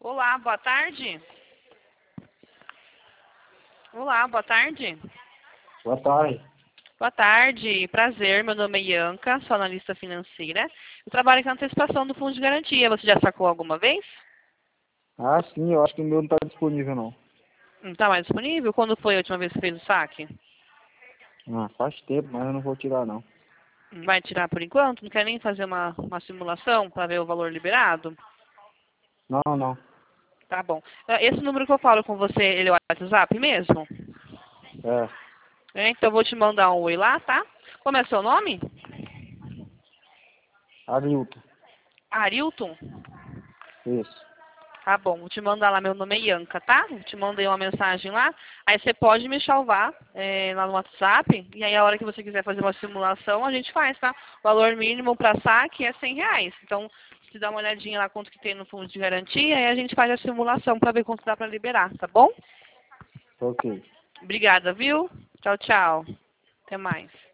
Olá, boa tarde. Olá, boa tarde. Boa tarde. Boa tarde, prazer. Meu nome é Ianca, sou analista financeira. Eu trabalho com antecipação do fundo de garantia. Você já sacou alguma vez? Ah, sim, eu acho que o meu não está disponível, não. Não está mais disponível? Quando foi a última vez que fez o saque? Ah, faz tempo, mas eu não vou tirar, não. Vai tirar por enquanto? Não quer nem fazer uma simulação para ver o valor liberado? Não, não. Tá bom. Esse número que eu falo com você, ele é o WhatsApp mesmo? É, Então eu vou te mandar um oi lá, tá? Como é seu nome? Arilton. Arilton? Isso. Tá bom, vou te mandar lá, meu nome é Ianca, tá? Eu te mandei uma mensagem lá, aí você pode me salvar lá no WhatsApp, e aí a hora que você quiser fazer uma simulação, a gente faz, tá? O valor mínimo para saque é R$100. Então, se dá uma olhadinha lá quanto que tem no fundo de garantia, aí a gente faz a simulação para ver quanto dá para liberar, tá bom? Ok. Obrigada, viu? Tchau, tchau. Até mais.